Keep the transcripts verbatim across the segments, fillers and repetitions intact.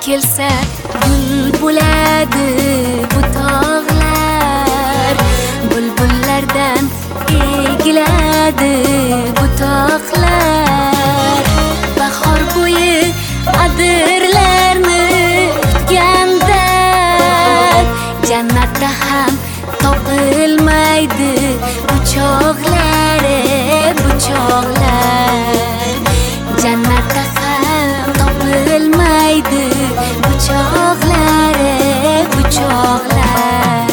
kelsa gul bo'ladi bu tog'lar, bulbullardan egiladi bu tog'lar. Bahor bo'yi adirlarni kutganda jannatda ham topilmaydi bu chog'lar, bu chog'lar. Jannatda ham topilmaydi bu chog'lar, bu chog'lar.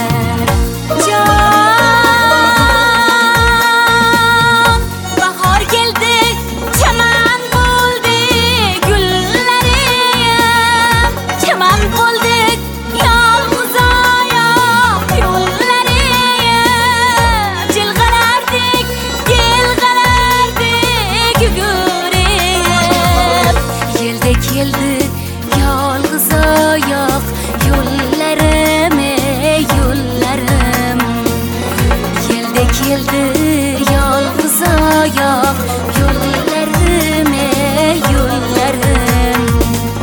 Jon, bahor keldi, chaman bo'ldi gullarim, chaman bo'ldi yolg'iz oyoq yo'llarim. Jilg'alardik, yelg'alardik yugurib, yelda keldi yolg'iz oyoq yo'llarim, yo'llarim. Yelda keldi yolg'iz oyoq yo'llarim, yo'llarim.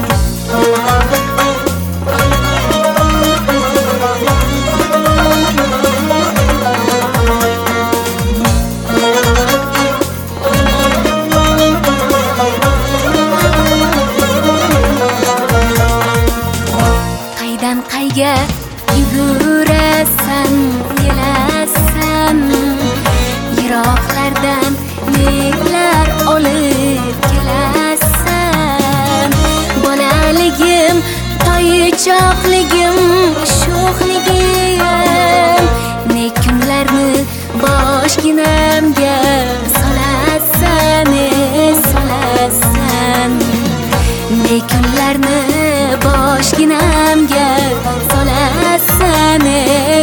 Qaydan qayga yugurasan, yelasan, yiroqlardan nelar olib kelasan. Bolaligim, toychoqligim, sho'xligim, ne kunlarni boshginamga solasan, solasan. Ne kunlarni boshginamga solasan,